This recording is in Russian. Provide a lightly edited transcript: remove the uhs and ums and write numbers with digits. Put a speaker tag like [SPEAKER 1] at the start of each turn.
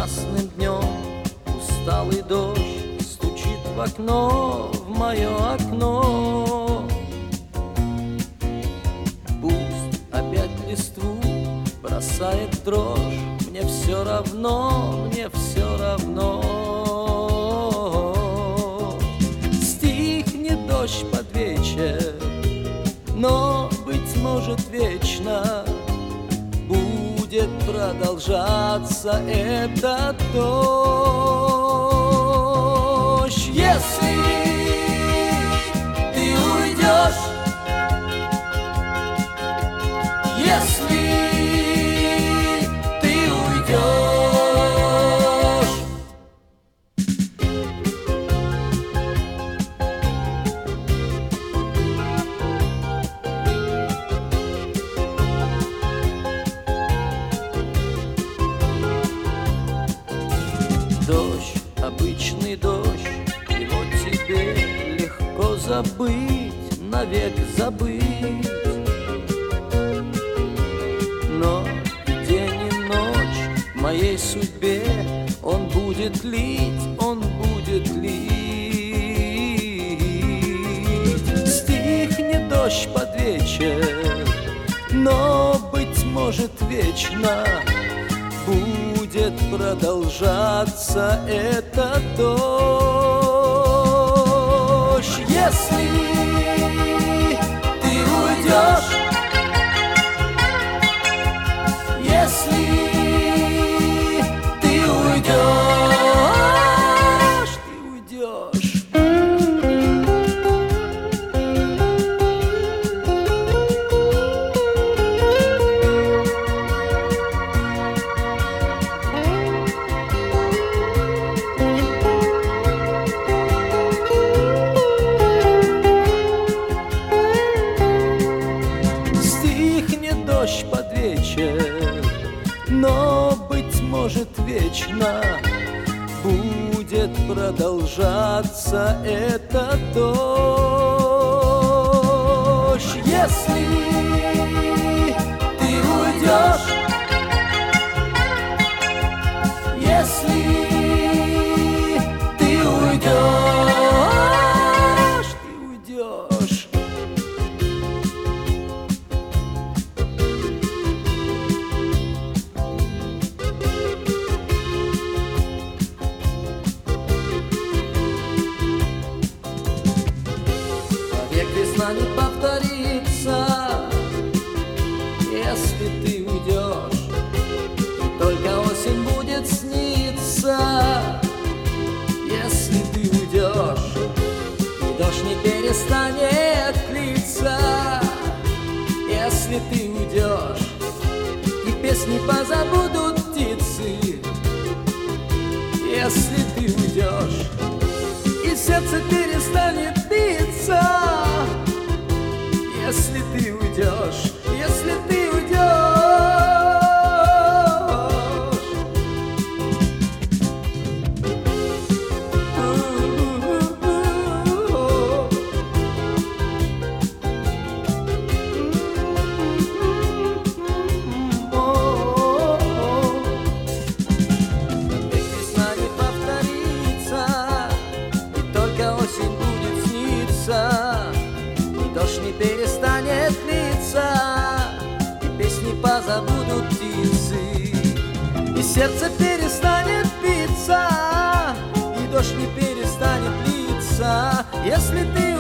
[SPEAKER 1] Ясным днем усталый дождь стучит в окно, в мое окно. Пусть опять листву бросает дрожь, мне все равно, мне все равно. Стихнет дождь под вечер, но, быть может, вечно будет продолжаться этот дождь. Если ты уйдешь, если ты уйдешь, дождь, обычный дождь, его тебе легко забыть, навек забыть. Но и день, и ночь в моей судьбе он будет лить, он будет лить. Стихнет дождь под вечер, но, быть может, вечно будет продолжаться этот дождь. Если ты уйдешь, если ты уйдешь, ты уйдешь. Стихнет дождь под вечер, но, быть может, вечно будет продолжаться этот дождь. Если ты уйдешь, если ты уйдешь, ты уйдешь. Весна не повторится, если ты уйдешь, и только осень будет сниться, если ты уйдешь, и дождь не перестанет литься, если ты уйдешь, и песни позабудут птицы, если ты уйдешь, и сердце перестанет биться. Если ты уйдешь, если ты весна не повторится, и только осень будет сниться, и дождь не перестанет литься, и песни позабудут птицы, и сердце перестанет биться, и дождь не перестанет литься, если ты